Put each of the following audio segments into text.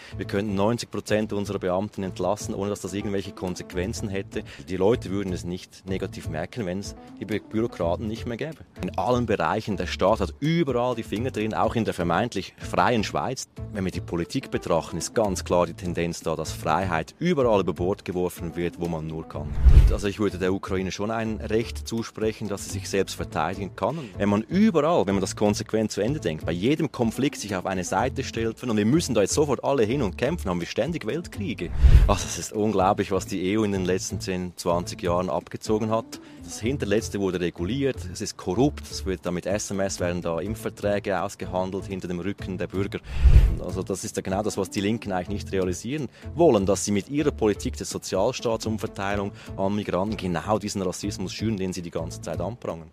Wir könnten 90% unserer Beamten entlassen, ohne dass das irgendwelche Konsequenzen hätte. Die Leute würden es nicht negativ merken, wenn es die Bürokraten nicht mehr gäbe. In allen Bereichen, der Staat hat überall die Finger drin, auch in der vermeintlich freien Schweiz. Wenn wir die Politik betrachten, ist ganz klar die Tendenz da, dass Freiheit überall über Bord geworfen wird, wo man nur kann. Also ich würde der Ukraine schon ein Recht zusprechen, dass sie sich selbst verteidigen kann. Und wenn man überall, wenn man das konsequent zu Ende denkt, bei jedem Konflikt sich auf eine Seite stellt und wir müssen da jetzt sofort alle hin und kämpfen, haben wir ständig Weltkriege. Also es ist unglaublich, was die EU in den letzten 10, 20 Jahren abgezogen hat. Das Hinterletzte wurde reguliert, es ist korrupt, es wird da mit SMS werden da Impfverträge ausgehandelt hinter dem Rücken der Bürger. Also das ist ja genau das, was die Linken eigentlich nicht realisieren wollen, dass sie mit ihrer Politik der Sozialstaatsumverteilung an Migranten genau diesen Rassismus schüren, den sie die ganze Zeit anprangern.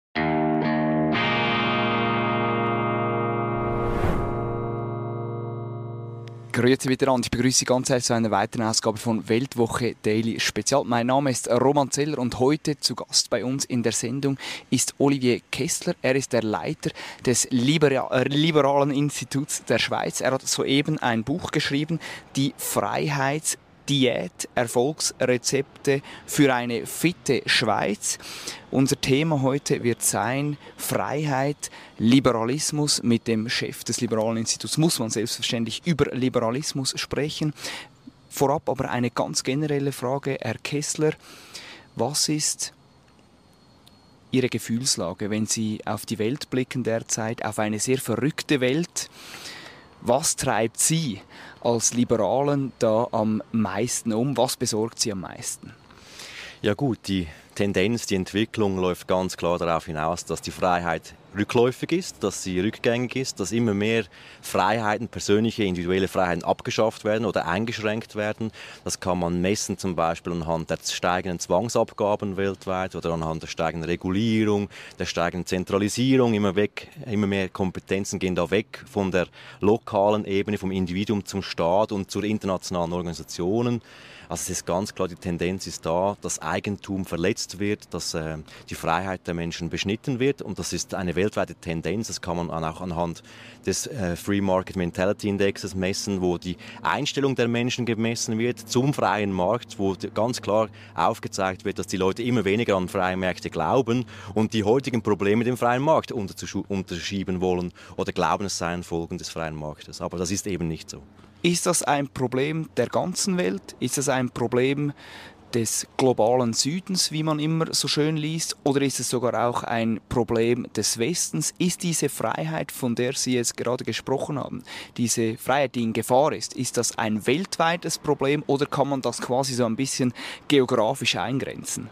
Grüezi miteinander. Ich begrüße Sie ganz herzlich zu einer weiteren Ausgabe von Weltwoche Daily Spezial. Mein Name ist Roman Zeller und heute zu Gast bei uns in der Sendung ist Olivier Kessler. Er ist der Leiter des Liberalen Instituts der Schweiz. Er hat soeben ein Buch geschrieben, die Freiheitsdiät, Erfolgsrezepte für eine fitte Schweiz. Unser Thema heute wird sein Freiheit, Liberalismus. Mit dem Chef des Liberalen Instituts muss man selbstverständlich über Liberalismus sprechen. Vorab aber eine ganz generelle Frage, Herr Kessler. Was ist Ihre Gefühlslage, wenn Sie auf die Welt blicken derzeit, auf eine sehr verrückte Welt? Was treibt Sie als Liberalen da am meisten um? Was besorgt Sie am meisten? Ja gut, die Tendenz, die Entwicklung läuft ganz klar darauf hinaus, dass die Freiheit rückläufig ist, dass sie rückgängig ist, dass immer mehr Freiheiten, persönliche, individuelle Freiheiten abgeschafft werden oder eingeschränkt werden. Das kann man messen zum Beispiel anhand der steigenden Zwangsabgaben weltweit oder anhand der steigenden Regulierung, der steigenden Zentralisierung. Immer mehr Kompetenzen gehen da weg von der lokalen Ebene, vom Individuum zum Staat und zu internationalen Organisationen. Also es ist ganz klar, die Tendenz ist da, dass Eigentum verletzt wird, dass die Freiheit der Menschen beschnitten wird und das ist eine weltweite Tendenz. Das kann man auch anhand des Free Market Mentality Indexes messen, wo die Einstellung der Menschen gemessen wird zum freien Markt, wo ganz klar aufgezeigt wird, dass die Leute immer weniger an freie Märkte glauben und die heutigen Probleme dem freien Markt unterschieben wollen oder glauben, es seien Folgen des freien Marktes. Aber das ist eben nicht so. Ist das ein Problem der ganzen Welt? Ist das ein Problem des globalen Südens, wie man immer so schön liest? Oder ist es sogar auch ein Problem des Westens? Ist diese Freiheit, von der Sie jetzt gerade gesprochen haben, diese Freiheit, die in Gefahr ist das ein weltweites Problem oder kann man das quasi so ein bisschen geografisch eingrenzen?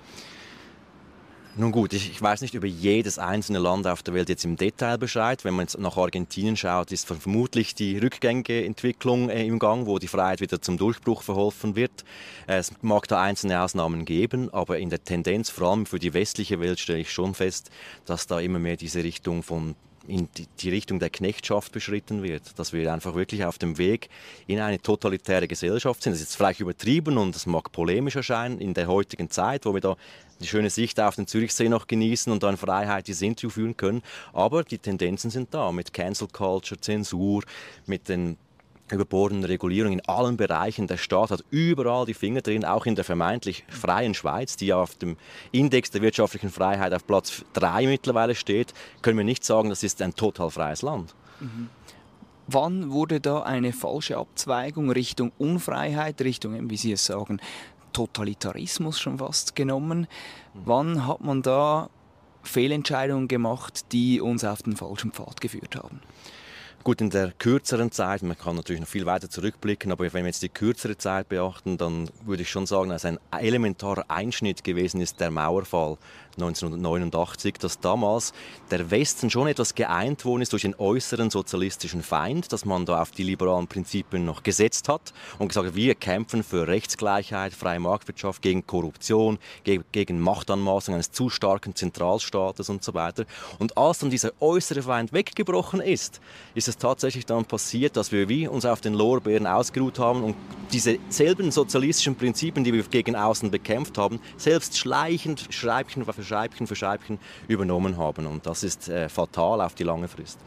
Nun gut, ich weiß nicht über jedes einzelne Land auf der Welt jetzt im Detail Bescheid. Wenn man jetzt nach Argentinien schaut, ist vermutlich die rückgängige Entwicklung im Gang, wo die Freiheit wieder zum Durchbruch verholfen wird. Es mag da einzelne Ausnahmen geben, aber in der Tendenz, vor allem für die westliche Welt, stelle ich schon fest, dass da immer mehr diese Richtung in die Richtung der Knechtschaft beschritten wird. Dass wir einfach wirklich auf dem Weg in eine totalitäre Gesellschaft sind. Das ist jetzt vielleicht übertrieben und das mag polemisch erscheinen in der heutigen Zeit, wo wir da die schöne Sicht auf den Zürichsee noch genießen und da in Freiheit dieses Interview führen können. Aber die Tendenzen sind da mit Cancel Culture, Zensur, mit den überbordenden Regulierungen in allen Bereichen. Der Staat hat überall die Finger drin, auch in der vermeintlich freien Schweiz, die ja auf dem Index der wirtschaftlichen Freiheit auf Platz 3 mittlerweile steht, können wir nicht sagen, das ist ein total freies Land. Mhm. Wann wurde da eine falsche Abzweigung Richtung Unfreiheit, Richtung, wie Sie es sagen, Totalitarismus schon fast genommen? Wann hat man da Fehlentscheidungen gemacht, die uns auf den falschen Pfad geführt haben? Gut, in der kürzeren Zeit, man kann natürlich noch viel weiter zurückblicken, aber wenn wir jetzt die kürzere Zeit beachten, dann würde ich schon sagen, dass ein elementarer Einschnitt gewesen ist der Mauerfall 1989, dass damals der Westen schon etwas geeint worden ist durch den äußeren sozialistischen Feind, dass man da auf die liberalen Prinzipien noch gesetzt hat und gesagt hat, wir kämpfen für Rechtsgleichheit, freie Marktwirtschaft, gegen Korruption, gegen Machtanmaßung eines zu starken Zentralstaates und so weiter. Und als dann dieser äußere Feind weggebrochen ist es tatsächlich dann passiert, dass wir wie uns auf den Lorbeeren ausgeruht haben und diese selben sozialistischen Prinzipien, die wir gegen außen bekämpft haben, selbst schleichend, Scheibchen für Scheibchen übernommen haben. Und das ist fatal auf die lange Frist.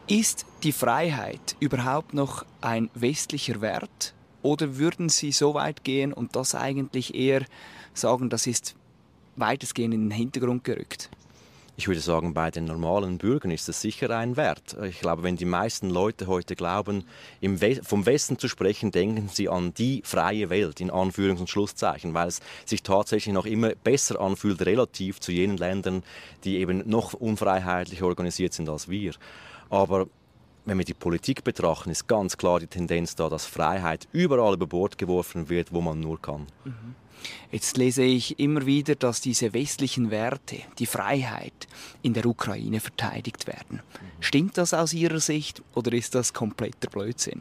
Ist die Freiheit überhaupt noch ein westlicher Wert? Oder würden Sie so weit gehen und das eigentlich eher sagen, das ist weitestgehend in den Hintergrund gerückt? Ich würde sagen, bei den normalen Bürgern ist es sicher ein Wert. Ich glaube, wenn die meisten Leute heute glauben, vom Westen zu sprechen, denken sie an die freie Welt, in Anführungs- und Schlusszeichen, weil es sich tatsächlich noch immer besser anfühlt, relativ zu jenen Ländern, die eben noch unfreiheitlicher organisiert sind als wir. Aber wenn wir die Politik betrachten, ist ganz klar die Tendenz da, dass Freiheit überall über Bord geworfen wird, wo man nur kann. Jetzt lese ich immer wieder, dass diese westlichen Werte, die Freiheit, in der Ukraine verteidigt werden. Stimmt das aus Ihrer Sicht oder ist das kompletter Blödsinn?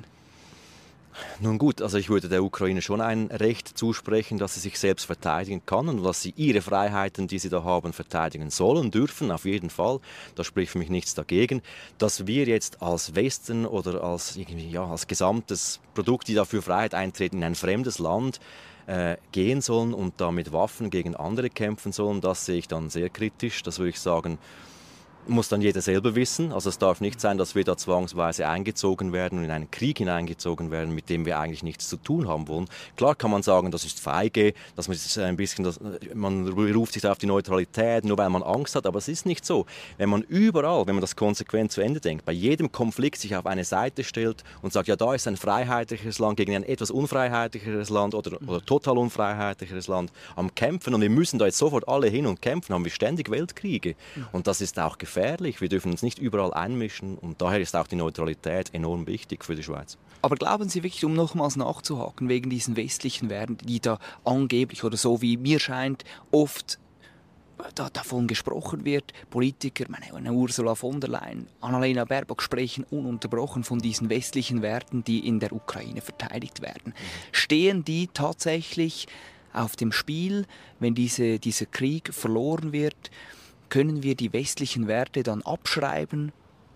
Nun gut, also ich würde der Ukraine schon ein Recht zusprechen, dass sie sich selbst verteidigen kann und dass sie ihre Freiheiten, die sie da haben, verteidigen sollen, dürfen, auf jeden Fall. Da spricht für mich nichts dagegen. Dass wir jetzt als Westen oder als gesamtes Produkt, die dafür Freiheit eintreten, in ein fremdes Land gehen sollen und da mit Waffen gegen andere kämpfen sollen, das sehe ich dann sehr kritisch. Das würde ich sagen, muss dann jeder selber wissen. Also es darf nicht sein, dass wir da zwangsweise eingezogen werden und in einen Krieg hineingezogen werden, mit dem wir eigentlich nichts zu tun haben wollen. Klar kann man sagen, das ist feige, dass man ein bisschen, man ruft sich auf die Neutralität, nur weil man Angst hat, aber es ist nicht so. Wenn man überall, wenn man das konsequent zu Ende denkt, bei jedem Konflikt sich auf eine Seite stellt und sagt, ja, da ist ein freiheitliches Land gegen ein etwas unfreiheitlicheres Land oder total unfreiheitlicheres Land am Kämpfen und wir müssen da jetzt sofort alle hin und kämpfen, haben wir ständig Weltkriege. Und das ist auch gefährlich. Wir dürfen uns nicht überall einmischen und daher ist auch die Neutralität enorm wichtig für die Schweiz. Aber glauben Sie wirklich, um nochmals nachzuhaken, wegen diesen westlichen Werten, die da angeblich oder so wie mir scheint, oft davon gesprochen wird, Politiker, eine Ursula von der Leyen, Annalena Baerbock sprechen ununterbrochen von diesen westlichen Werten, die in der Ukraine verteidigt werden. Stehen die tatsächlich auf dem Spiel, wenn dieser Krieg verloren wird? Können wir die westlichen Werte dann abschreiben,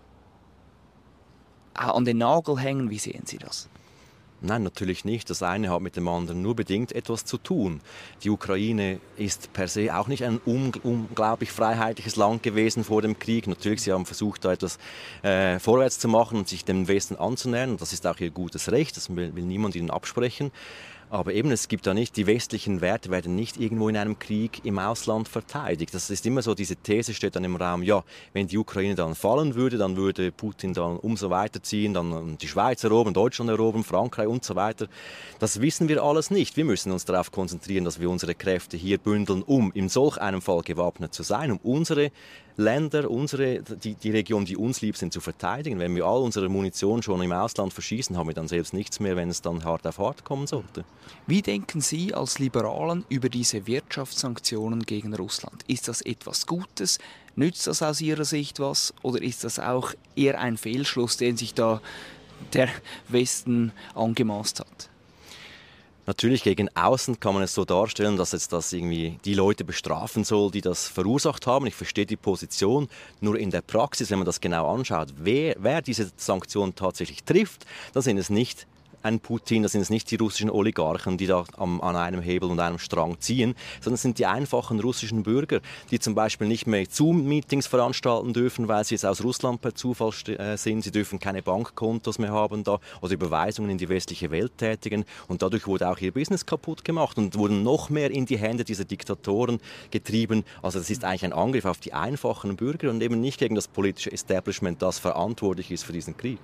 an den Nagel hängen? Wie sehen Sie das? Nein, natürlich nicht. Das eine hat mit dem anderen nur bedingt etwas zu tun. Die Ukraine ist per se auch nicht ein unglaublich freiheitliches Land gewesen vor dem Krieg. Natürlich, sie haben versucht, da etwas vorwärts zu machen und sich dem Westen anzunähern. Das ist auch ihr gutes Recht, das will niemand ihnen absprechen. Aber eben, es gibt da nicht, die westlichen Werte werden nicht irgendwo in einem Krieg im Ausland verteidigt. Das ist immer so, diese These steht dann im Raum, ja, wenn die Ukraine dann fallen würde, dann würde Putin dann umso weiterziehen, dann die Schweiz erobern, Deutschland erobern, Frankreich und so weiter. Das wissen wir alles nicht. Wir müssen uns darauf konzentrieren, dass wir unsere Kräfte hier bündeln, um in solch einem Fall gewappnet zu sein, um unsere Länder, die Regionen, die uns lieb sind, zu verteidigen. Wenn wir all unsere Munition schon im Ausland verschießen, haben wir dann selbst nichts mehr, wenn es dann hart auf hart kommen sollte. Wie denken Sie als Liberalen über diese Wirtschaftssanktionen gegen Russland? Ist das etwas Gutes? Nützt das aus Ihrer Sicht was? Oder ist das auch eher ein Fehlschluss, den sich da der Westen angemaßt hat? Natürlich, gegen außen kann man es so darstellen, dass jetzt das irgendwie die Leute bestrafen soll, die das verursacht haben. Ich verstehe die Position. Nur in der Praxis, wenn man das genau anschaut, wer diese Sanktionen tatsächlich trifft, dann sind es nicht ein Putin, das sind es nicht die russischen Oligarchen, die da an einem Hebel und einem Strang ziehen, sondern es sind die einfachen russischen Bürger, die zum Beispiel nicht mehr Zoom-Meetings veranstalten dürfen, weil sie jetzt aus Russland per Zufall sind. Sie dürfen keine Bankkontos mehr haben da oder Überweisungen in die westliche Welt tätigen. Und dadurch wurde auch ihr Business kaputt gemacht und wurden noch mehr in die Hände dieser Diktatoren getrieben. Also das ist eigentlich ein Angriff auf die einfachen Bürger und eben nicht gegen das politische Establishment, das verantwortlich ist für diesen Krieg.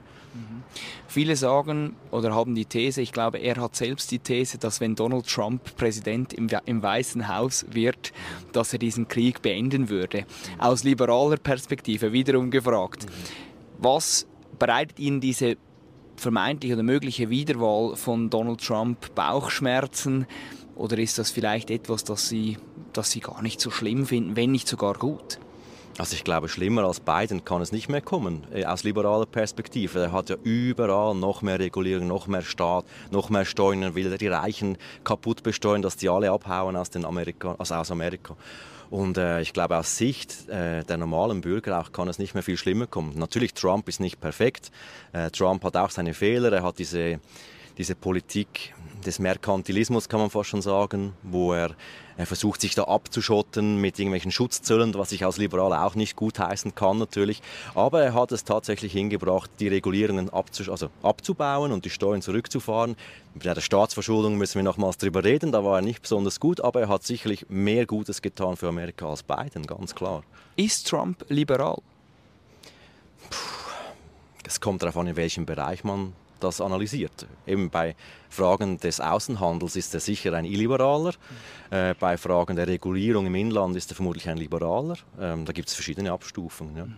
Viele sagen oder haben die These, ich glaube, er hat selbst die These, dass wenn Donald Trump Präsident im Weißen Haus wird, dass er diesen Krieg beenden würde. Aus liberaler Perspektive wiederum gefragt, was bereitet Ihnen diese vermeintliche oder mögliche Wiederwahl von Donald Trump Bauchschmerzen? Oder ist das vielleicht etwas, das Sie gar nicht so schlimm finden, wenn nicht sogar gut? Also ich glaube, schlimmer als Biden kann es nicht mehr kommen, aus liberaler Perspektive. Er hat ja überall noch mehr Regulierung, noch mehr Staat, noch mehr Steuern, er will die Reichen kaputt besteuern, dass die alle abhauen aus Amerika. Und ich glaube, aus Sicht der normalen Bürger auch kann es nicht mehr viel schlimmer kommen. Natürlich, Trump ist nicht perfekt. Trump hat auch seine Fehler, er hat diese diese Politik des Merkantilismus, kann man fast schon sagen, wo er versucht, sich da abzuschotten mit irgendwelchen Schutzzöllen, was ich als Liberal auch nicht gutheißen kann natürlich. Aber er hat es tatsächlich hingebracht, die Regulierungen abzubauen und die Steuern zurückzufahren. Bei der Staatsverschuldung müssen wir nochmals drüber reden, da war er nicht besonders gut, aber er hat sicherlich mehr Gutes getan für Amerika als Biden, ganz klar. Ist Trump liberal? Es kommt darauf an, in welchem Bereich man das analysiert. Eben bei Fragen des Außenhandels ist er sicher ein Illiberaler. Bei Fragen der Regulierung im Inland ist er vermutlich ein Liberaler. Da gibt es verschiedene Abstufungen. Ja.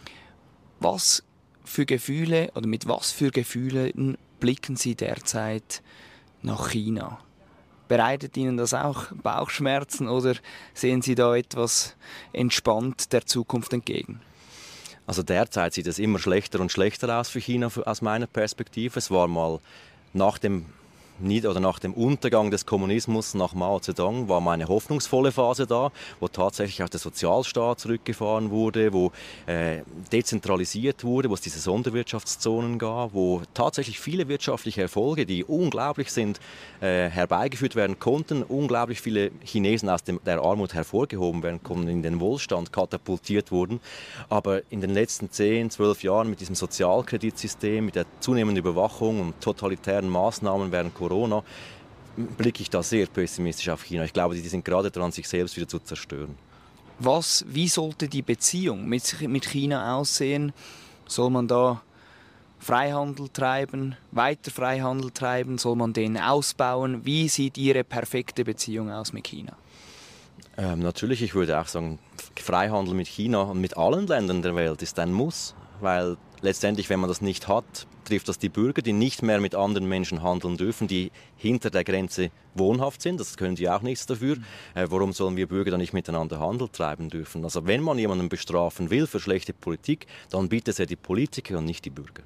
Was für Gefühle oder mit was für Gefühlen blicken Sie derzeit nach China? Bereitet Ihnen das auch Bauchschmerzen oder sehen Sie da etwas entspannt der Zukunft entgegen? Also derzeit sieht es immer schlechter und schlechter aus für China aus meiner Perspektive. Es war mal nach dem Untergang des Kommunismus nach Mao Zedong war mal eine hoffnungsvolle Phase da, wo tatsächlich auch der Sozialstaat zurückgefahren wurde, wo dezentralisiert wurde, wo es diese Sonderwirtschaftszonen gab, wo tatsächlich viele wirtschaftliche Erfolge, die unglaublich sind, herbeigeführt werden konnten, unglaublich viele Chinesen aus der Armut hervorgehoben werden konnten, in den Wohlstand katapultiert wurden. Aber in den letzten 10, 12 Jahren mit diesem Sozialkreditsystem, mit der zunehmenden Überwachung und totalitären Maßnahmen während Corona, blicke ich da sehr pessimistisch auf China. Ich glaube, die sind gerade dran, sich selbst wieder zu zerstören. Wie sollte die Beziehung mit China aussehen? Soll man da Freihandel treiben, weiter Freihandel treiben? Soll man den ausbauen? Wie sieht Ihre perfekte Beziehung aus mit China? Natürlich, ich würde auch sagen, Freihandel mit China und mit allen Ländern der Welt ist ein Muss, weil letztendlich, wenn man das nicht hat, trifft das die Bürger, die nicht mehr mit anderen Menschen handeln dürfen, die hinter der Grenze wohnhaft sind. Das können die auch nichts dafür. Warum sollen wir Bürger dann nicht miteinander Handel treiben dürfen? Also wenn man jemanden bestrafen will für schlechte Politik, dann bitte sehr die Politiker und nicht die Bürger.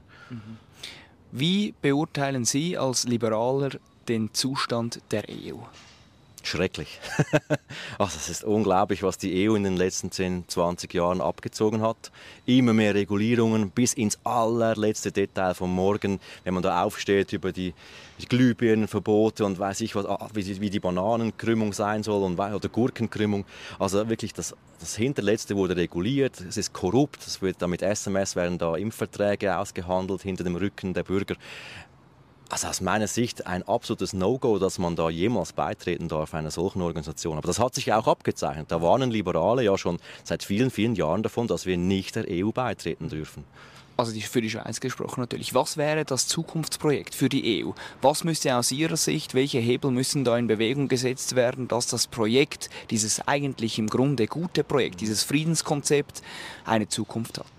Wie beurteilen Sie als Liberaler den Zustand der EU? Schrecklich. Also es ist unglaublich, was die EU in den letzten 10, 20 Jahren abgezogen hat. Immer mehr Regulierungen bis ins allerletzte Detail vom Morgen, wenn man da aufsteht über die Glühbirnenverbote und weiß ich was, wie die Bananenkrümmung sein soll oder Gurkenkrümmung. Also wirklich das Hinterletzte wurde reguliert, es ist korrupt, es wird da mit SMS werden da Impfverträge ausgehandelt hinter dem Rücken der Bürger. Also aus meiner Sicht ein absolutes No-Go, dass man da jemals beitreten darf einer solchen Organisation. Aber das hat sich auch abgezeichnet. Da warnen Liberale ja schon seit vielen, vielen Jahren davon, dass wir nicht der EU beitreten dürfen. Also für die Schweiz gesprochen natürlich. Was wäre das Zukunftsprojekt für die EU? Was müsste aus Ihrer Sicht, welche Hebel müssen da in Bewegung gesetzt werden, dass das Projekt, dieses eigentlich im Grunde gute Projekt, dieses Friedenskonzept, eine Zukunft hat?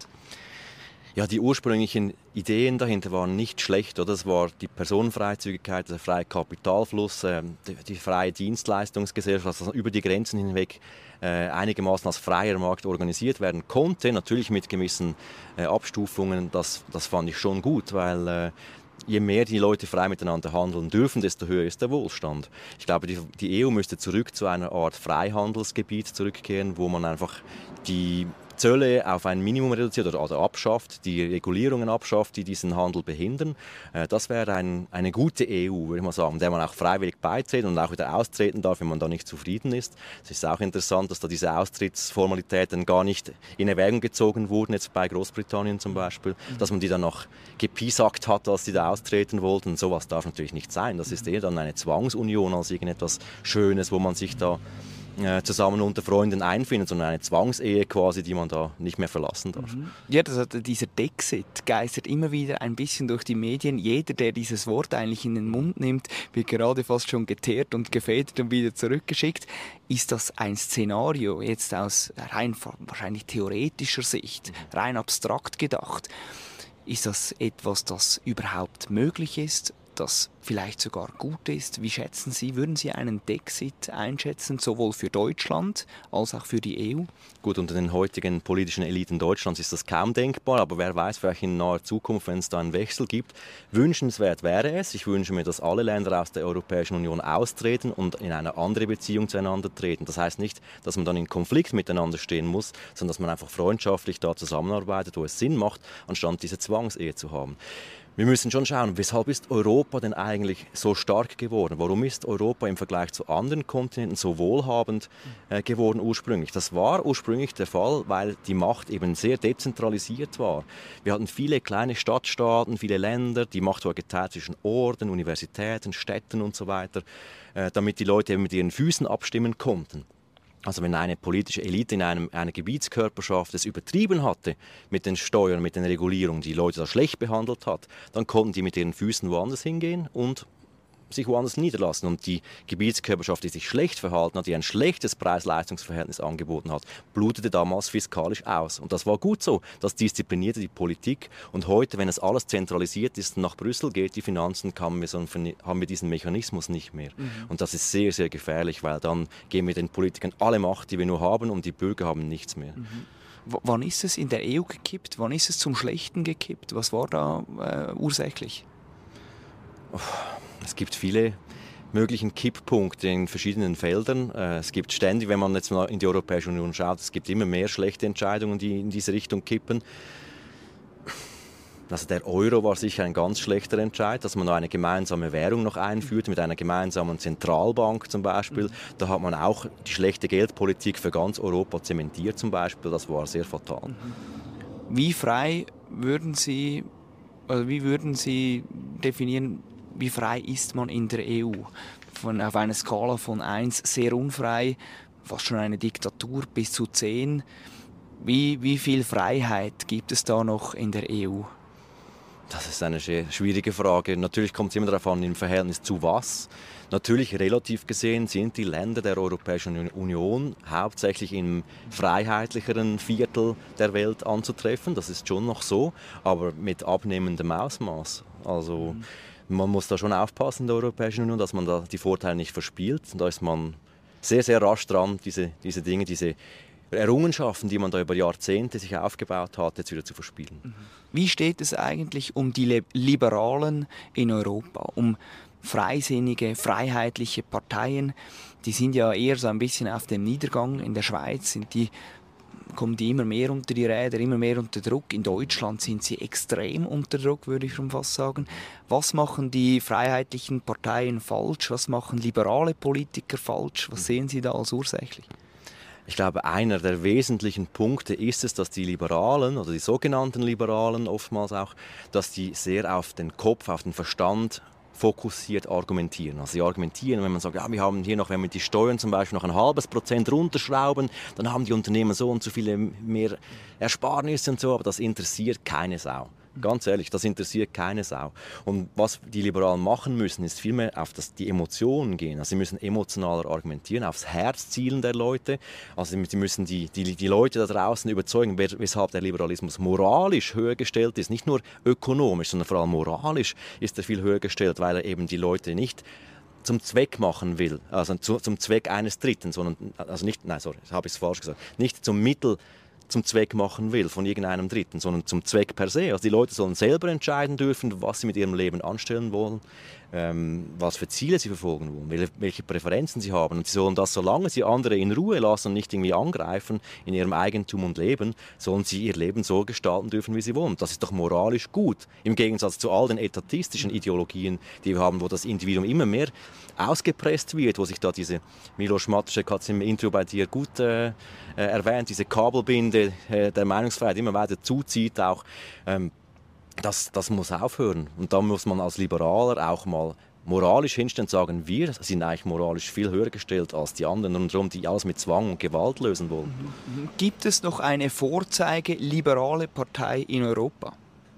Ja, die ursprünglichen Ideen dahinter waren nicht schlecht. Oder? Es war die Personenfreizügigkeit, der freie Kapitalfluss, die freie Dienstleistungsgesellschaft, dass über die Grenzen hinweg einigermaßen als freier Markt organisiert werden konnte. Natürlich mit gewissen Abstufungen, das fand ich schon gut, weil je mehr die Leute frei miteinander handeln dürfen, desto höher ist der Wohlstand. Ich glaube, die EU müsste zurück zu einer Art Freihandelsgebiet zurückkehren, wo man einfach die Zölle auf ein Minimum reduziert oder abschafft, die Regulierungen abschafft, die diesen Handel behindern. Das wäre eine gute EU, würde ich mal sagen, der man auch freiwillig beitritt und auch wieder austreten darf, wenn man da nicht zufrieden ist. Es ist auch interessant, dass da diese Austrittsformalitäten gar nicht in Erwägung gezogen wurden, jetzt bei Großbritannien zum Beispiel, dass man die dann noch gepiesackt hat, als die da austreten wollten. Und sowas darf natürlich nicht sein. Das ist eher dann eine Zwangsunion als irgendetwas Schönes, wo man sich da zusammen unter Freunden einfindet, sondern eine Zwangsehe quasi, die man da nicht mehr verlassen darf. Ja, dieser Dexit geistert immer wieder ein bisschen durch die Medien. Jeder, der dieses Wort eigentlich in den Mund nimmt, wird gerade fast schon geteert und gefedert und wieder zurückgeschickt. Ist das ein Szenario, jetzt aus rein wahrscheinlich theoretischer Sicht, rein abstrakt gedacht? Ist das etwas, das überhaupt möglich ist? Das vielleicht sogar gut ist? Wie schätzen Sie, würden Sie einen Dexit einschätzen, sowohl für Deutschland als auch für die EU? Gut, unter den heutigen politischen Eliten Deutschlands ist das kaum denkbar, aber wer weiß, vielleicht in naher Zukunft, wenn es da einen Wechsel gibt. Wünschenswert wäre es. Ich wünsche mir, dass alle Länder aus der Europäischen Union austreten und in eine andere Beziehung zueinander treten. Das heißt nicht, dass man dann in Konflikt miteinander stehen muss, sondern dass man einfach freundschaftlich da zusammenarbeitet, wo es Sinn macht, anstatt diese Zwangsehe zu haben. Wir müssen schon schauen, weshalb ist Europa denn eigentlich so stark geworden? Warum ist Europa im Vergleich zu anderen Kontinenten so wohlhabend geworden ursprünglich? Das war ursprünglich der Fall, weil die Macht eben sehr dezentralisiert war. Wir hatten viele kleine Stadtstaaten, viele Länder, die Macht war geteilt zwischen Orden, Universitäten, Städten und so weiter, damit die Leute eben mit ihren Füßen abstimmen konnten. Also wenn eine politische Elite in einer Gebietskörperschaft es übertrieben hatte mit den Steuern, mit den Regulierungen, die Leute da schlecht behandelt hat, dann konnten die mit ihren Füßen woanders hingehen und sich woanders niederlassen. Und die Gebietskörperschaft, die sich schlecht verhalten hat, die ein schlechtes Preis-Leistungs-Verhältnis angeboten hat, blutete damals fiskalisch aus. Und das war gut so. Das disziplinierte die Politik. Und heute, wenn es alles zentralisiert ist und nach Brüssel geht, die Finanzen, haben wir diesen Mechanismus nicht mehr. Und das ist sehr, sehr gefährlich, weil dann geben wir den Politikern alle Macht, die wir nur haben, und die Bürger haben nichts mehr. Wann ist es in der EU gekippt? Wann ist es zum Schlechten gekippt? Was war da ursächlich? Es gibt viele möglichen Kipppunkte in verschiedenen Feldern. Es gibt ständig, wenn man jetzt mal in die Europäische Union schaut, es gibt immer mehr schlechte Entscheidungen, die in diese Richtung kippen. Also der Euro war sicher ein ganz schlechter Entscheid, dass man noch eine gemeinsame Währung noch einführt, mit einer gemeinsamen Zentralbank zum Beispiel. Da hat man auch die schlechte Geldpolitik für ganz Europa zementiert zum Beispiel. Das war sehr fatal. Wie würden Sie definieren, wie frei ist man in der EU? Auf einer Skala von 1 sehr unfrei, fast schon eine Diktatur, bis zu 10. Wie viel Freiheit gibt es da noch in der EU? Das ist eine sehr schwierige Frage. Natürlich kommt es immer darauf an, im Verhältnis zu was. Natürlich relativ gesehen sind die Länder der Europäischen Union hauptsächlich im freiheitlicheren Viertel der Welt anzutreffen. Das ist schon noch so, aber mit abnehmendem Ausmaß. Also man muss da schon aufpassen in der Europäischen Union, dass man da die Vorteile nicht verspielt. Und da ist man sehr, sehr rasch dran, diese Dinge, diese Errungenschaften, die man da über Jahrzehnte sich aufgebaut hat, jetzt wieder zu verspielen. Wie steht es eigentlich um die Liberalen in Europa, um freisinnige, freiheitliche Parteien? Die sind ja eher so ein bisschen auf dem Niedergang. In der Schweiz kommen die immer mehr unter die Räder, immer mehr unter Druck. In Deutschland sind sie extrem unter Druck, würde ich schon fast sagen. Was machen die freiheitlichen Parteien falsch? Was machen liberale Politiker falsch? Was sehen Sie da als ursächlich? Ich glaube, einer der wesentlichen Punkte ist es, dass die Liberalen oder die sogenannten Liberalen oftmals auch, dass die sehr auf den Kopf, auf den Verstand fokussiert argumentieren. Also sie argumentieren, wenn man sagt, ja, wir haben hier noch, wenn wir die Steuern zum Beispiel noch 0,5% runterschrauben, dann haben die Unternehmen so und so viele mehr Ersparnisse und so, aber das interessiert keine Sau. Ganz ehrlich, das interessiert keine Sau. Und was die Liberalen machen müssen, ist vielmehr auf die Emotionen gehen. Also sie müssen emotionaler argumentieren, aufs Herz zielen der Leute. Also sie müssen die Leute da draußen überzeugen, weshalb der Liberalismus moralisch höher gestellt ist. Nicht nur ökonomisch, sondern vor allem moralisch ist er viel höher gestellt, weil er eben die Leute nicht zum Zweck machen will, also zum Zweck eines Dritten, sondern, nicht zum Mittel zum Zweck machen will von irgendeinem Dritten, sondern zum Zweck per se. Also die Leute sollen selber entscheiden dürfen, was sie mit ihrem Leben anstellen wollen, was für Ziele sie verfolgen wollen, welche Präferenzen sie haben. Und sie sollen das, solange sie andere in Ruhe lassen und nicht irgendwie angreifen in ihrem Eigentum und Leben, sollen sie ihr Leben so gestalten dürfen, wie sie wollen. Das ist doch moralisch gut, im Gegensatz zu all den etatistischen Ideologien, die wir haben, wo das Individuum immer mehr ausgepresst wird, wo sich da diese, Miloš Matešek hat es im Intro bei dir gut erwähnt, diese Kabelbinde der Meinungsfreiheit immer weiter zuzieht auch. Das muss aufhören. Und da muss man als Liberaler auch mal moralisch hinstellen und sagen, wir sind eigentlich moralisch viel höher gestellt als die anderen und darum, die alles mit Zwang und Gewalt lösen wollen. Gibt es noch eine Vorzeige-liberale Partei in Europa?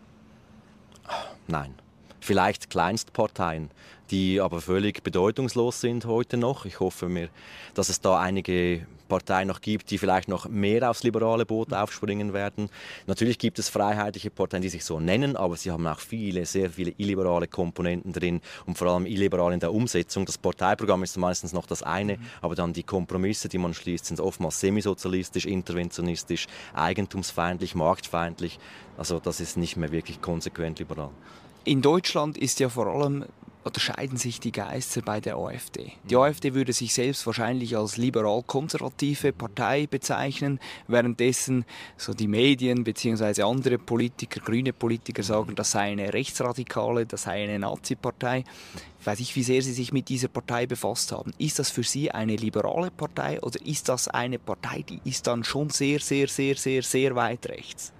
Nein. Vielleicht Kleinstparteien, die aber völlig bedeutungslos sind heute noch. Ich hoffe mir, dass es da einige Parteien noch gibt, die vielleicht noch mehr aufs liberale Boot aufspringen werden. Natürlich gibt es freiheitliche Parteien, die sich so nennen, aber sie haben auch sehr viele illiberale Komponenten drin und vor allem illiberal in der Umsetzung. Das Parteiprogramm ist meistens noch das eine, aber dann die Kompromisse, die man schließt, sind oftmals semisozialistisch, interventionistisch, eigentumsfeindlich, marktfeindlich. Also das ist nicht mehr wirklich konsequent liberal. In Deutschland ist ja vor allem unterscheiden sich die Geister bei der AfD? Die AfD würde sich selbst wahrscheinlich als liberal-konservative Partei bezeichnen, währenddessen so die Medien bzw. andere Politiker, grüne Politiker sagen, das sei eine rechtsradikale, das sei eine Nazi-Partei. Ich weiß nicht, wie sehr Sie sich mit dieser Partei befasst haben. Ist das für Sie eine liberale Partei oder ist das eine Partei, die ist dann schon sehr, sehr, sehr, sehr, sehr weit rechts?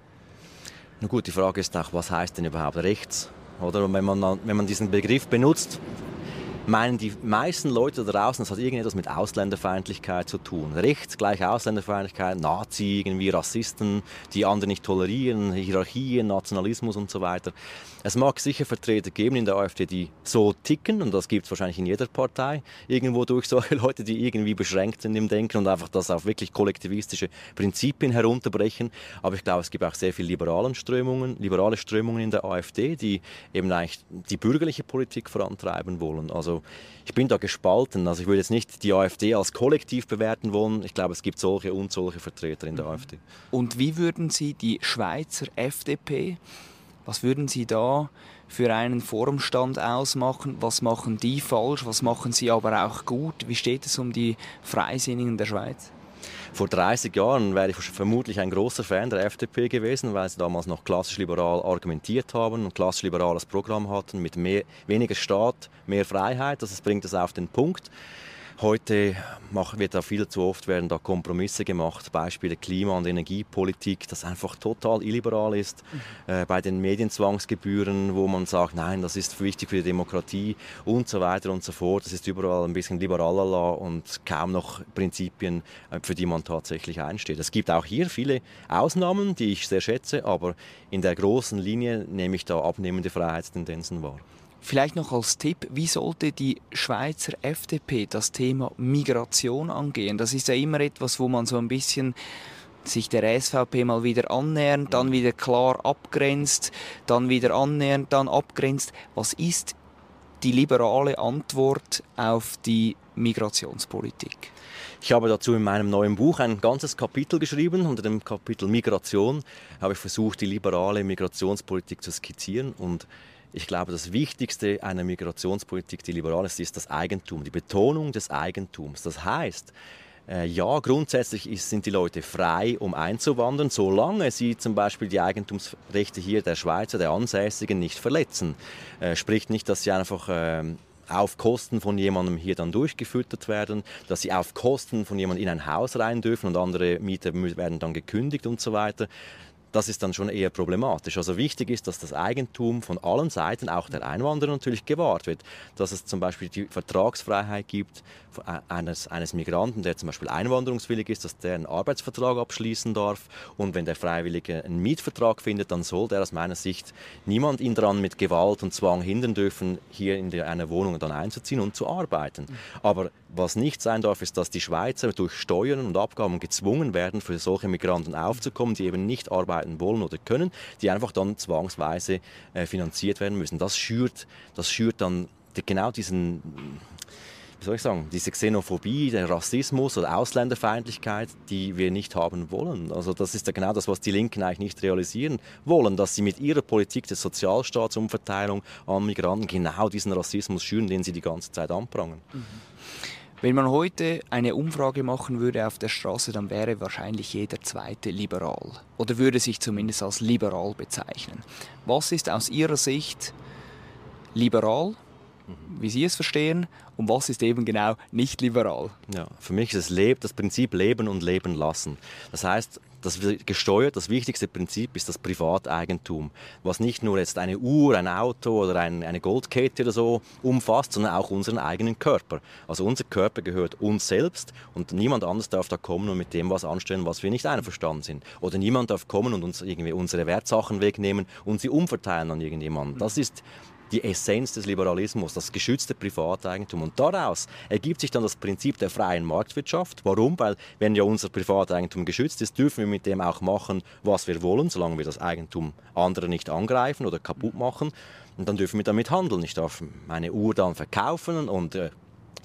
Na gut, die Frage ist auch, was heißt denn überhaupt rechts? Oder wenn man diesen Begriff benutzt, meinen die meisten Leute da draußen, das hat irgendetwas mit Ausländerfeindlichkeit zu tun. Rechts gleich Ausländerfeindlichkeit, Nazi, irgendwie Rassisten, die anderen nicht tolerieren, Hierarchien, Nationalismus und so weiter. Es mag sicher Vertreter geben in der AfD, die so ticken, und das gibt es wahrscheinlich in jeder Partei, irgendwo durch solche Leute, die irgendwie beschränkt sind im Denken und einfach das auf wirklich kollektivistische Prinzipien herunterbrechen. Aber ich glaube, es gibt auch sehr viele liberale Strömungen in der AfD, die eben eigentlich die bürgerliche Politik vorantreiben wollen. Also ich bin da gespalten. Also ich würde jetzt nicht die AfD als Kollektiv bewerten wollen. Ich glaube, es gibt solche und solche Vertreter in der AfD. Und wie würden Sie die Schweizer FDP, was würden Sie da für einen Vorstand ausmachen? Was machen die falsch? Was machen sie aber auch gut? Wie steht es um die Freisinnigen der Schweiz? Vor 30 Jahren wäre ich vermutlich ein großer Fan der FDP gewesen, weil sie damals noch klassisch liberal argumentiert haben und klassisch liberales Programm hatten mit weniger Staat, mehr Freiheit. Das bringt es auf den Punkt. Heute wird da viel zu oft werden da Kompromisse gemacht, Beispiele Klima- und Energiepolitik, das einfach total illiberal ist. Bei den Medienzwangsgebühren, wo man sagt, nein, das ist wichtig für die Demokratie und so weiter und so fort. Das ist überall ein bisschen liberaler und kaum noch Prinzipien, für die man tatsächlich einsteht. Es gibt auch hier viele Ausnahmen, die ich sehr schätze, aber in der großen Linie nehme ich da abnehmende Freiheitstendenzen wahr. Vielleicht noch als Tipp, wie sollte die Schweizer FDP das Thema Migration angehen? Das ist ja immer etwas, wo man so ein bisschen sich der SVP mal wieder annähernd, dann wieder klar abgrenzt, dann wieder annähernd, dann abgrenzt. Was ist die liberale Antwort auf die Migrationspolitik? Ich habe dazu in meinem neuen Buch ein ganzes Kapitel geschrieben. Unter dem Kapitel Migration habe ich versucht, die liberale Migrationspolitik zu skizzieren. Und ich glaube, das Wichtigste einer Migrationspolitik, die liberal ist das Eigentum, die Betonung des Eigentums. Das heißt, ja, grundsätzlich sind die Leute frei, um einzuwandern, solange sie zum Beispiel die Eigentumsrechte hier der Schweizer, der Ansässigen, nicht verletzen. Spricht nicht, dass sie einfach auf Kosten von jemandem hier dann durchgefüttert werden, dass sie auf Kosten von jemandem in ein Haus rein dürfen und andere Mieter werden dann gekündigt und so weiter. Das ist dann schon eher problematisch. Also wichtig ist, dass das Eigentum von allen Seiten, auch der Einwanderer natürlich, gewahrt wird. Dass es zum Beispiel die Vertragsfreiheit gibt eines Migranten, der zum Beispiel einwanderungswillig ist, dass der einen Arbeitsvertrag abschließen darf. Und wenn der Freiwillige einen Mietvertrag findet, dann soll der aus meiner Sicht niemand ihn daran mit Gewalt und Zwang hindern dürfen, hier in eine Wohnung dann einzuziehen und zu arbeiten. Aber was nicht sein darf, ist, dass die Schweizer durch Steuern und Abgaben gezwungen werden, für solche Migranten aufzukommen, die eben nicht arbeiten wollen oder können, die einfach dann zwangsweise finanziert werden müssen. Das schürt dann genau diesen, wie soll ich sagen, diese Xenophobie, der Rassismus oder Ausländerfeindlichkeit, die wir nicht haben wollen. Also das ist ja genau das, was die Linken eigentlich nicht realisieren wollen, dass sie mit ihrer Politik der Sozialstaatsumverteilung an Migranten genau diesen Rassismus schüren, den sie die ganze Zeit anprangern. Wenn man heute eine Umfrage machen würde auf der Straße, dann wäre wahrscheinlich jeder Zweite liberal oder würde sich zumindest als liberal bezeichnen. Was ist aus Ihrer Sicht liberal, wie Sie es verstehen, und was ist eben genau nicht liberal? Ja, für mich ist das Prinzip Leben und Leben lassen. Das heißt, das wichtigste Prinzip ist das Privateigentum, was nicht nur jetzt eine Uhr, ein Auto oder eine Goldkette oder so umfasst, sondern auch unseren eigenen Körper. Also unser Körper gehört uns selbst und niemand anders darf da kommen und mit dem was anstellen, was wir nicht einverstanden sind. Oder niemand darf kommen und uns irgendwie unsere Wertsachen wegnehmen und sie umverteilen an irgendjemanden. Das ist die Essenz des Liberalismus, das geschützte Privateigentum. Und daraus ergibt sich dann das Prinzip der freien Marktwirtschaft. Warum? Weil, wenn ja unser Privateigentum geschützt ist, dürfen wir mit dem auch machen, was wir wollen, solange wir das Eigentum anderer nicht angreifen oder kaputt machen. Und dann dürfen wir damit handeln. Ich darf meine Uhr dann verkaufen und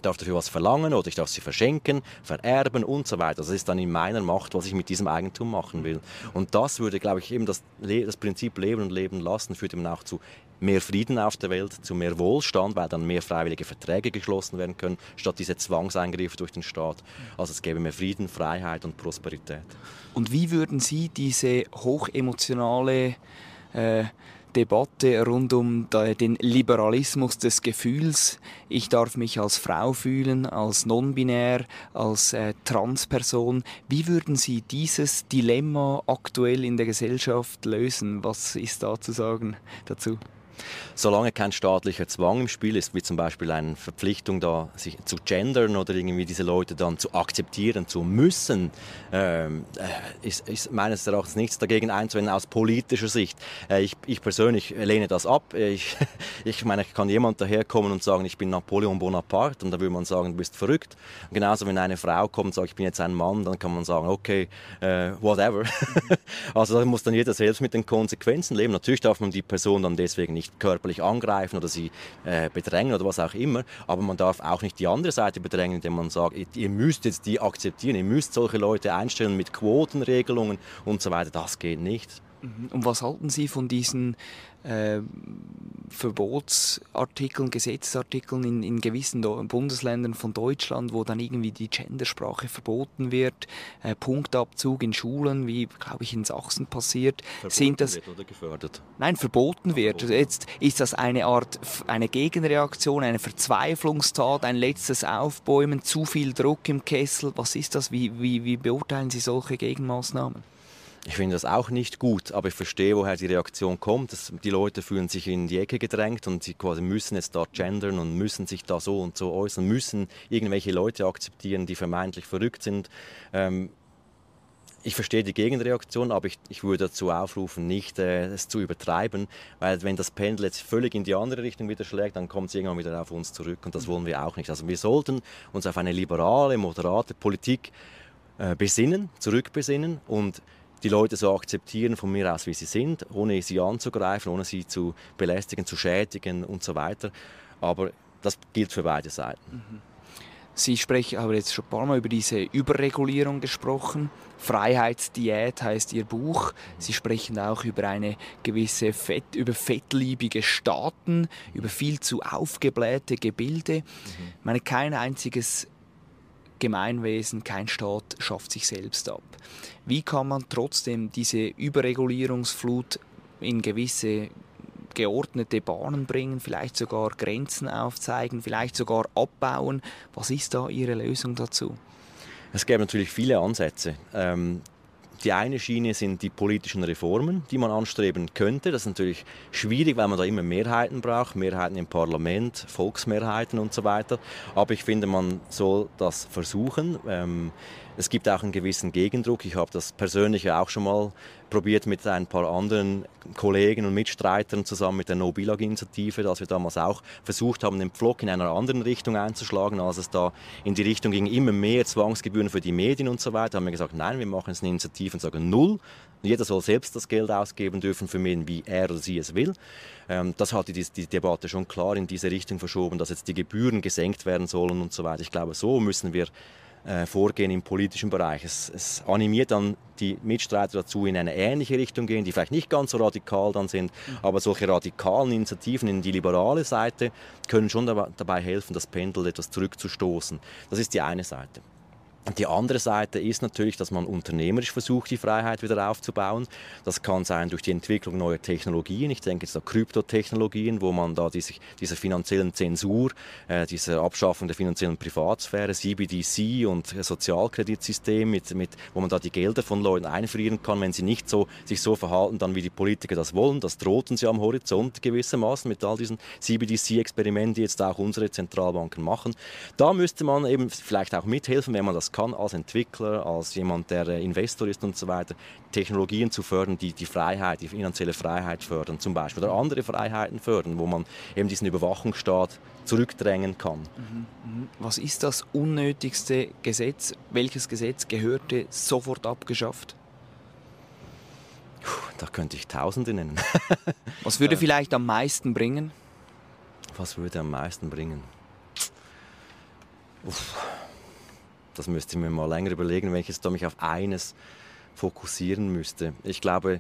darf dafür was verlangen oder ich darf sie verschenken, vererben und so weiter. Das ist dann in meiner Macht, was ich mit diesem Eigentum machen will. Und das würde, glaube ich, eben das Prinzip Leben und Leben lassen, führt eben auch zu mehr Frieden auf der Welt, zu mehr Wohlstand, weil dann mehr freiwillige Verträge geschlossen werden können, statt diese Zwangseingriffe durch den Staat. Also es gäbe mehr Frieden, Freiheit und Prosperität. Und wie würden Sie diese hochemotionale Debatte rund um den Liberalismus des Gefühls, ich darf mich als Frau fühlen, als non-binär, als Transperson, wie würden Sie dieses Dilemma aktuell in der Gesellschaft lösen? Was ist da zu sagen dazu? Solange kein staatlicher Zwang im Spiel ist, wie zum Beispiel eine Verpflichtung, da sich zu gendern oder irgendwie diese Leute dann zu akzeptieren, zu müssen, ist meines Erachtens nichts dagegen einzuwenden aus politischer Sicht. Ich persönlich lehne das ab. Ich meine, ich kann jemand daherkommen und sagen, ich bin Napoleon Bonaparte, und da würde man sagen, du bist verrückt. Und genauso, wenn eine Frau kommt und sagt, ich bin jetzt ein Mann, dann kann man sagen, okay, whatever. Also da muss dann jeder selbst mit den Konsequenzen leben. Natürlich darf man die Person dann deswegen nicht körperlich angreifen oder sie bedrängen oder was auch immer, aber man darf auch nicht die andere Seite bedrängen, indem man sagt, ihr müsst jetzt die akzeptieren, ihr müsst solche Leute einstellen mit Quotenregelungen und so weiter. Das geht nicht. Und was halten Sie von diesen Verbotsartikeln, Gesetzesartikeln in gewissen Bundesländern von Deutschland, wo dann irgendwie die Gendersprache verboten wird, Punktabzug in Schulen, wie, glaube ich, in Sachsen passiert. Verboten wird oder gefördert? Nein, verboten wird. Jetzt ist das eine Art, eine Gegenreaktion, eine Verzweiflungstat, ein letztes Aufbäumen, zu viel Druck im Kessel. Was ist das? Wie beurteilen Sie solche Gegenmaßnahmen? Ich finde das auch nicht gut, aber ich verstehe, woher die Reaktion kommt. Die Leute fühlen sich in die Ecke gedrängt und sie quasi müssen jetzt da gendern und müssen sich da so und so äußern, müssen irgendwelche Leute akzeptieren, die vermeintlich verrückt sind. Ich verstehe die Gegenreaktion, aber ich würde dazu aufrufen, nicht es zu übertreiben, weil wenn das Pendel jetzt völlig in die andere Richtung wieder schlägt, dann kommt es irgendwann wieder auf uns zurück und das wollen wir auch nicht. Also wir sollten uns auf eine liberale, moderate Politik zurückbesinnen und die Leute so akzeptieren von mir aus, wie sie sind, ohne sie anzugreifen, ohne sie zu belästigen, zu schädigen und so weiter. Aber das gilt für beide Seiten. Sie sprechen, haben jetzt schon ein paar Mal über diese Überregulierung gesprochen. Freiheitsdiät heißt Ihr Buch. Sie sprechen auch über eine gewisse über fettliebige Staaten, über viel zu aufgeblähte Gebilde. Ich meine, kein einziges Gemeinwesen, kein Staat schafft sich selbst ab. Wie kann man trotzdem diese Überregulierungsflut in gewisse geordnete Bahnen bringen, vielleicht sogar Grenzen aufzeigen, vielleicht sogar abbauen? Was ist da Ihre Lösung dazu? Es gäbe natürlich viele Ansätze. Die eine Schiene sind die politischen Reformen, die man anstreben könnte. Das ist natürlich schwierig, weil man da immer Mehrheiten braucht, Mehrheiten im Parlament, Volksmehrheiten und so weiter. Aber ich finde, man soll das versuchen. Es gibt auch einen gewissen Gegendruck. Ich habe das persönlich auch schon mal probiert mit ein paar anderen Kollegen und Mitstreitern zusammen mit der No-Billag-Initiative, dass wir damals auch versucht haben, den Pflock in einer anderen Richtung einzuschlagen, als es da in die Richtung ging, immer mehr Zwangsgebühren für die Medien und so weiter. Da haben wir gesagt, nein, wir machen jetzt eine Initiative und sagen null. Jeder soll selbst das Geld ausgeben dürfen für Medien, wie er oder sie es will. Das hat die Debatte schon klar in diese Richtung verschoben, dass jetzt die Gebühren gesenkt werden sollen und so weiter. Ich glaube, so müssen wir vorgehen im politischen Bereich. Es animiert dann die Mitstreiter dazu, in eine ähnliche Richtung gehen, die vielleicht nicht ganz so radikal dann sind, aber solche radikalen Initiativen in die liberale Seite können schon dabei helfen, das Pendel etwas zurückzustoßen. Das ist die eine Seite. Die andere Seite ist natürlich, dass man unternehmerisch versucht, die Freiheit wieder aufzubauen. Das kann sein durch die Entwicklung neuer Technologien. Ich denke jetzt an Kryptotechnologien, wo man da diese finanziellen Zensur, diese Abschaffung der finanziellen Privatsphäre, CBDC und Sozialkreditsystem, wo man da die Gelder von Leuten einfrieren kann, wenn sie nicht sich so verhalten, dann wie die Politiker das wollen. Das droht uns ja am Horizont gewissermaßen mit all diesen CBDC-Experimenten, die jetzt auch unsere Zentralbanken machen. Da müsste man eben vielleicht auch mithelfen, wenn man das kann, als Entwickler, als jemand, der Investor ist und so weiter, Technologien zu fördern, die die Freiheit, die finanzielle Freiheit fördern zum Beispiel, oder andere Freiheiten fördern, wo man eben diesen Überwachungsstaat zurückdrängen kann. Was ist das unnötigste Gesetz? Welches Gesetz gehörte sofort abgeschafft? Da könnte ich Tausende nennen. Was würde vielleicht am meisten bringen? Was würde am meisten bringen? Das müsste ich mir mal länger überlegen, wenn ich jetzt mich auf eines fokussieren müsste. Ich glaube,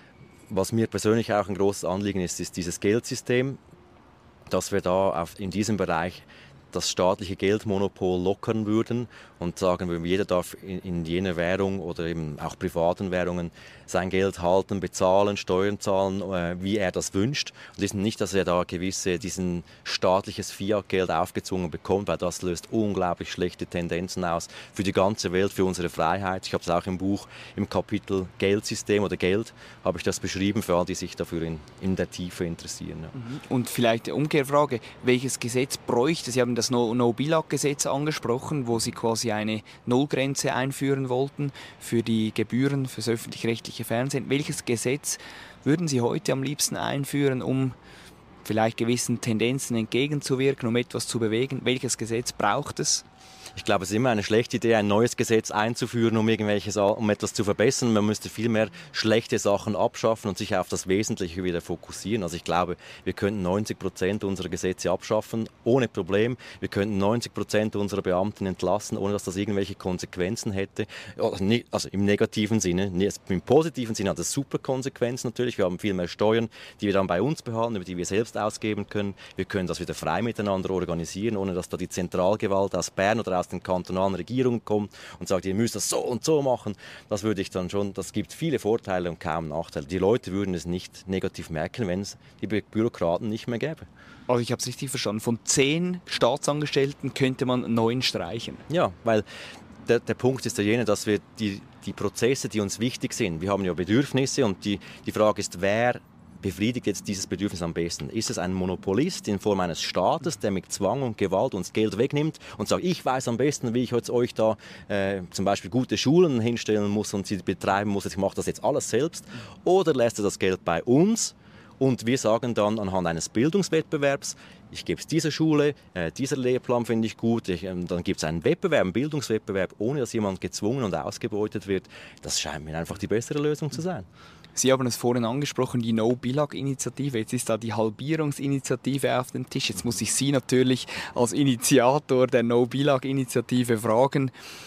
was mir persönlich auch ein großes Anliegen ist, ist dieses Geldsystem, dass wir da in diesem Bereich das staatliche Geldmonopol lockern würden und sagen würden, jeder darf in jener Währung oder eben auch privaten Währungen sein Geld halten, bezahlen, Steuern zahlen, wie er das wünscht. Und es ist nicht, dass er da diesen staatliches Fiat-Geld aufgezwungen bekommt, weil das löst unglaublich schlechte Tendenzen aus für die ganze Welt, für unsere Freiheit. Ich habe es auch im Buch, im Kapitel Geldsystem oder Geld, habe ich das beschrieben für all die sich dafür in der Tiefe interessieren. Ja. Und vielleicht die Umkehrfrage, welches Gesetz bräuchte? Sie haben das No-Billag-Gesetz angesprochen, wo Sie quasi eine Nullgrenze einführen wollten für die Gebühren fürs öffentlich-rechtliche Fernsehen. Welches Gesetz würden Sie heute am liebsten einführen, um vielleicht gewissen Tendenzen entgegenzuwirken, um etwas zu bewegen? Welches Gesetz braucht es? Ich glaube, es ist immer eine schlechte Idee, ein neues Gesetz einzuführen, um etwas zu verbessern. Man müsste vielmehr schlechte Sachen abschaffen und sich auf das Wesentliche wieder fokussieren. Also ich glaube, wir könnten 90% unserer Gesetze abschaffen, ohne Problem. Wir könnten 90% unserer Beamten entlassen, ohne dass das irgendwelche Konsequenzen hätte. Also im negativen Sinne. Im positiven Sinne hat es super Konsequenzen natürlich. Wir haben viel mehr Steuern, die wir dann bei uns behalten, über die wir selbst ausgeben können. Wir können das wieder frei miteinander organisieren, ohne dass da die Zentralgewalt aus Bern oder aus den kantonalen Regierungen kommt und sagt, ihr müsst das so und so machen. Das gibt viele Vorteile und kaum Nachteile. Die Leute würden es nicht negativ merken, wenn es die Bürokraten nicht mehr gäbe. Also ich habe es richtig verstanden. Von 10 Staatsangestellten könnte man 9 streichen. Ja, weil der Punkt ist ja jener, dass wir die Prozesse, die uns wichtig sind, wir haben ja Bedürfnisse und die Frage ist, wer befriedigt jetzt dieses Bedürfnis am besten? Ist es ein Monopolist in Form eines Staates, der mit Zwang und Gewalt uns Geld wegnimmt und sagt, ich weiß am besten, wie ich jetzt euch da zum Beispiel gute Schulen hinstellen muss und sie betreiben muss, ich mache das jetzt alles selbst? Oder lässt er das Geld bei uns und wir sagen dann anhand eines Bildungswettbewerbs, ich gebe es dieser Schule, dieser Lehrplan finde ich gut, dann gibt es einen Wettbewerb, einen Bildungswettbewerb, ohne dass jemand gezwungen und ausgebeutet wird. Das scheint mir einfach die bessere Lösung zu sein. Sie haben es vorhin angesprochen, die No-Billag-Initiative. Jetzt ist da die Halbierungsinitiative auf dem Tisch. Jetzt muss ich Sie natürlich als Initiator der No-Billag-Initiative fragen,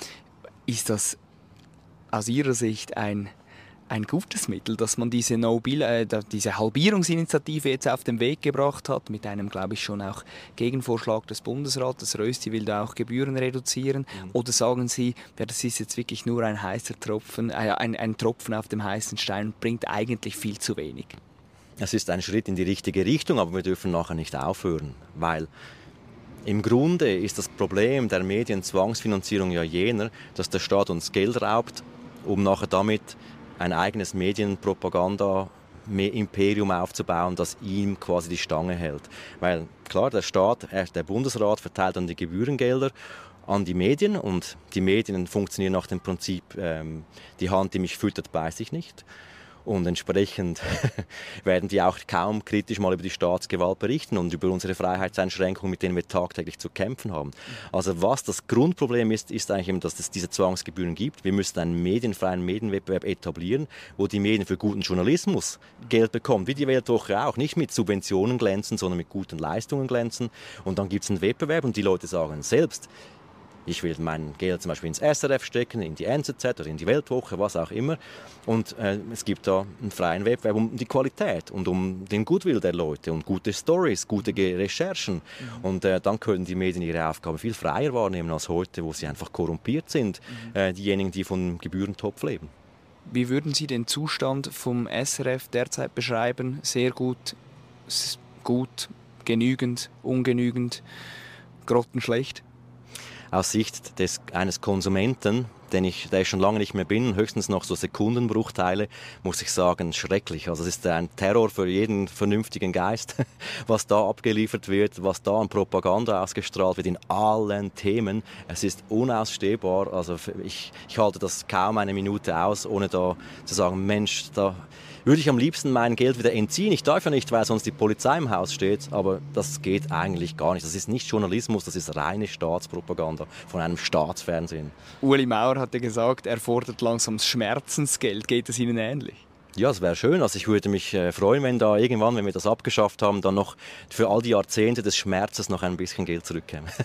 ist das aus Ihrer Sicht ein gutes Mittel, dass man diese Halbierungsinitiative jetzt auf den Weg gebracht hat, mit einem, glaube ich, schon auch Gegenvorschlag des Bundesrates. Rösti will da auch Gebühren reduzieren. Oder sagen Sie, das ist jetzt wirklich nur ein heißer Tropfen, ein Tropfen auf dem heißen Stein und bringt eigentlich viel zu wenig? Es ist ein Schritt in die richtige Richtung, aber wir dürfen nachher nicht aufhören, weil im Grunde ist das Problem der Medienzwangsfinanzierung ja jener, dass der Staat uns Geld raubt, um nachher damit ein eigenes Medienpropaganda-Imperium aufzubauen, das ihm quasi die Stange hält. Weil klar, der Bundesrat verteilt dann die Gebührengelder an die Medien und die Medien funktionieren nach dem Prinzip, die Hand, die mich füttert, beißt sich nicht. Und entsprechend werden die auch kaum kritisch mal über die Staatsgewalt berichten und über unsere Freiheitseinschränkungen, mit denen wir tagtäglich zu kämpfen haben. Also was das Grundproblem ist eigentlich eben, dass es diese Zwangsgebühren gibt. Wir müssen einen medienfreien Medienwettbewerb etablieren, wo die Medien für guten Journalismus Geld bekommen, wie die Weltwoche auch. Nicht mit Subventionen glänzen, sondern mit guten Leistungen glänzen. Und dann gibt es einen Wettbewerb und die Leute sagen selbst, ich will mein Geld zum Beispiel ins SRF stecken, in die NZZ oder in die Weltwoche, was auch immer. Und es gibt da einen freien Wettbewerb um die Qualität und um den Goodwill der Leute und gute Stories, gute Recherchen. Und dann können die Medien ihre Aufgabe viel freier wahrnehmen als heute, wo sie einfach korrumpiert sind, diejenigen, die von Gebührentopf leben. Wie würden Sie den Zustand vom SRF derzeit beschreiben? Sehr gut, genügend, ungenügend, grottenschlecht? Aus Sicht eines Konsumenten, der ich schon lange nicht mehr bin, höchstens noch so Sekundenbruchteile, muss ich sagen, schrecklich. Also es ist ein Terror für jeden vernünftigen Geist, was da abgeliefert wird, was da an Propaganda ausgestrahlt wird in allen Themen. Es ist unausstehbar. Also ich halte das kaum eine Minute aus, ohne da zu sagen, Mensch, da würde ich am liebsten mein Geld wieder entziehen. Ich darf ja nicht, weil sonst die Polizei im Haus steht, aber das geht eigentlich gar nicht. Das ist nicht Journalismus, das ist reine Staatspropaganda von einem Staatsfernsehen. Ueli Maurer hatte gesagt, er fordert langsam das Schmerzensgeld. Geht es Ihnen ähnlich? Ja, es wäre schön. Also ich würde mich freuen, wenn da irgendwann, wenn wir das abgeschafft haben, dann noch für all die Jahrzehnte des Schmerzes noch ein bisschen Geld zurückkäme.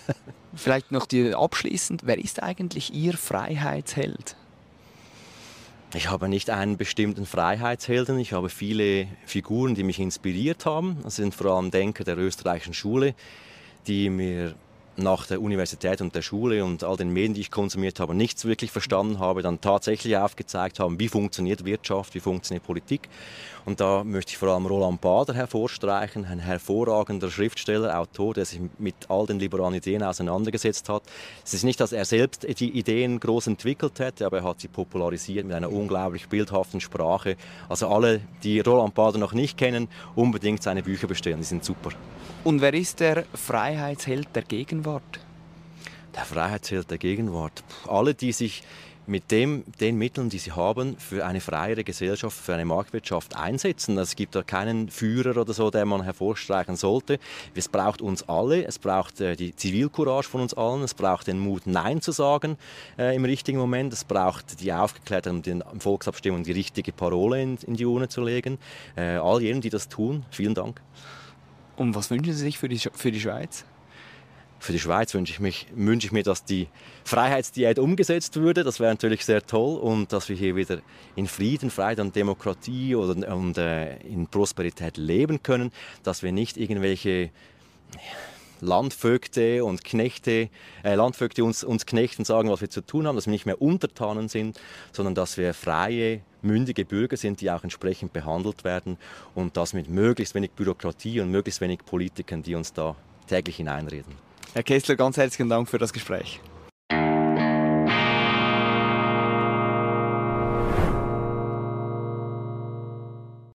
Vielleicht noch abschließend, wer ist eigentlich Ihr Freiheitsheld? Ich habe nicht einen bestimmten Freiheitshelden. Ich habe viele Figuren, die mich inspiriert haben. Das sind vor allem Denker der österreichischen Schule, die mir nach der Universität und der Schule und all den Medien, die ich konsumiert habe, nichts wirklich verstanden habe, dann tatsächlich aufgezeigt haben, wie funktioniert Wirtschaft, wie funktioniert Politik. Und da möchte ich vor allem Roland Bader hervorstreichen, ein hervorragender Schriftsteller, Autor, der sich mit all den liberalen Ideen auseinandergesetzt hat. Es ist nicht, dass er selbst die Ideen groß entwickelt hätte, aber er hat sie popularisiert mit einer unglaublich bildhaften Sprache. Also alle, die Roland Bader noch nicht kennen, unbedingt seine Bücher bestellen, die sind super. Und wer ist der Freiheitsheld der Gegenwart? Der Freiheitsheld der Gegenwart. Alle, die sich mit den Mitteln, die sie haben, für eine freiere Gesellschaft, für eine Marktwirtschaft einsetzen. Es gibt da keinen Führer oder so, den man hervorstreichen sollte. Es braucht uns alle, es braucht die Zivilcourage von uns allen, es braucht den Mut, Nein zu sagen im richtigen Moment, es braucht die Aufgeklärtheit und die Volksabstimmung, die richtige Parole in die Urne zu legen. All jenen, die das tun, vielen Dank. Und was wünschen Sie sich für die Schweiz? Für die Schweiz wünsche ich mir, dass die Freiheitsdiät umgesetzt würde. Das wäre natürlich sehr toll. Und dass wir hier wieder in Frieden, Freiheit und Demokratie und in Prosperität leben können. Dass wir nicht irgendwelche Landvögte und Knechte, Landvögte uns knechten, sagen, was wir zu tun haben. Dass wir nicht mehr Untertanen sind, sondern dass wir freie, mündige Bürger sind, die auch entsprechend behandelt werden. Und das mit möglichst wenig Bürokratie und möglichst wenig Politikern, die uns da täglich hineinreden. Herr Kessler, ganz herzlichen Dank für das Gespräch.